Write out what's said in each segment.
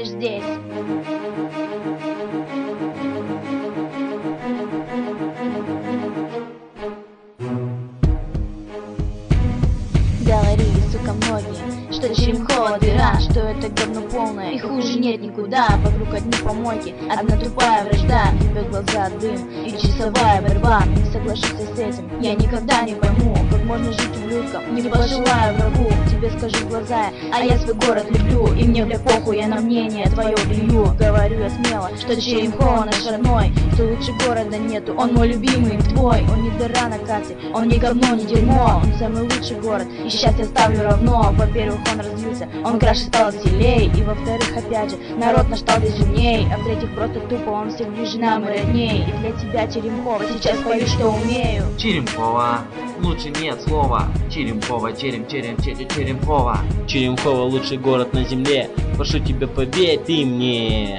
делаешь здесь? Говорили, сука, многие, что Черемхово дыра, что это говно полное, и хуже нет никуда. Вокруг одни помойки, одна тупая вражда, в тебе глаза дым и часовая борьба. Не соглашусь с этим, я никогда не пойму, как можно жить ублюдком, не пожелаю врагу. Тебе скажу в глаза, а я свой город люблю, и мне, бля, похуй, я на мнение твое плюю. Говорю я смело, что Черемхово наш родной, что лучше города нету, он мой любимый, твой. Он не дыра на карте, он не говно, не дерьмо, он самый лучший город, и счастье ставлю равно. Во-первых, он развился, он краше стал сильней, и во-вторых, опять же, народ наш стал здесь умней, а в-третьих, просто тупо он всех ближе нам и родней. И для тебя, Черемхово, сейчас пою, что умею. Черемхово, лучше нет слова. Черемхово, Черемхово. Черемхово лучший город на земле, прошу тебя, поверь ты мне.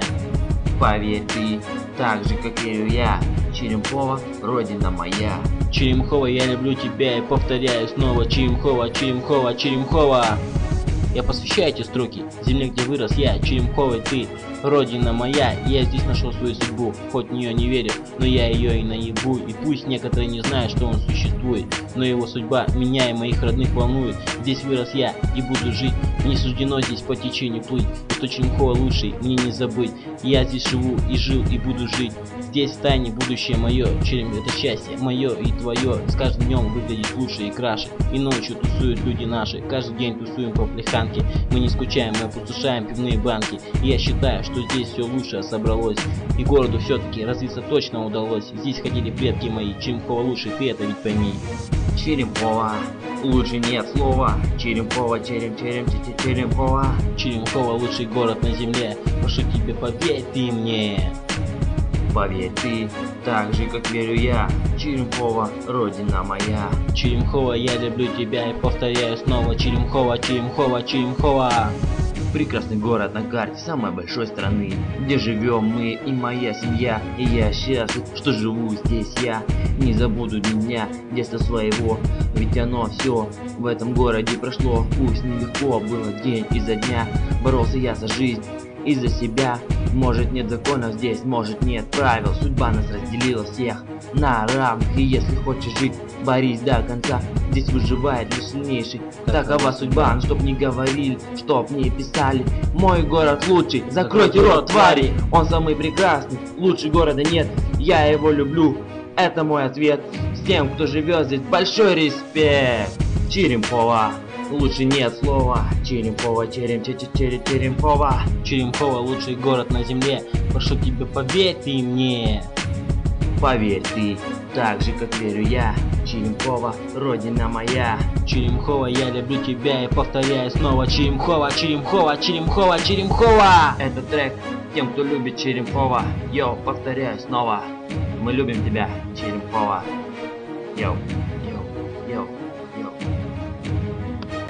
Поверь ты, так же как верю я. Черемхово, родина моя. Черемхово, я люблю тебя и повторяю снова. Черемхово, Черемхово, Черемхово. Я посвящаю эти строки земле, где вырос я. Черемхово, ты, родина моя. Я здесь нашел свою судьбу, хоть в нее не верю, но я ее и наебу. И пусть некоторые не знают, что он существует, но его судьба меня и моих родных волнует. Здесь вырос я и буду жить, мне суждено здесь по течению плыть. И что Черемхово лучший, мне не забыть. Я здесь живу и жил и буду жить. Здесь в тайне будущее мое, это счастье мое и твое. С каждым днем выглядит лучше и краше. И ночью тусуют люди наши, каждый день тусуем по плеханке. Мы не скучаем, мы опустошаем пивные банки. И я считаю, что здесь все лучшее собралось, и городу все-таки развиться точно удалось. Здесь ходили предки мои, Черемхово лучше, ты это ведь пойми. Черемхово, лучше нет слова. Черемхово, Черемхово. Черемхово лучший город на земле, прошу тебя, поверь ты мне. Поверь ты, так же как верю я. Черемхово, родина моя. Черемхово, я люблю тебя и повторяю снова. Черемхово, Черемхово, Черемхово. Прекрасный город на карте самой большой страны, где живем мы и моя семья. И я счастлив, что живу здесь я. Не забуду ни дня детства своего, ведь оно все в этом городе прошло. Пусть нелегко было день изо дня, боролся я за жизнь и за себя. Может нет законов здесь, может нет правил, судьба нас разделила всех на равных. И если хочешь жить, борись до конца, здесь выживает лишь сильнейший. Такова судьба, но чтоб не говорили, чтоб не писали, мой город лучший, закройте рот, твари. Он самый прекрасный, лучше города нет, я его люблю, это мой ответ. С тем, кто живет здесь, большой респект. Черемхово, лучше нет слова. Черемхово, Черемхово. Черемхово лучший город на земле, прошу тебя, поверь ты мне. Поверь ты, так же как верю я. Черемхово, родина моя. Черемхово, я люблю тебя и повторяю снова. Черемхово, Черемхово, Черемхово, Черемхово. Это трек тем, кто любит Черемхово. Йоу, повторяю снова. Мы любим тебя, Черемхово. Йоу.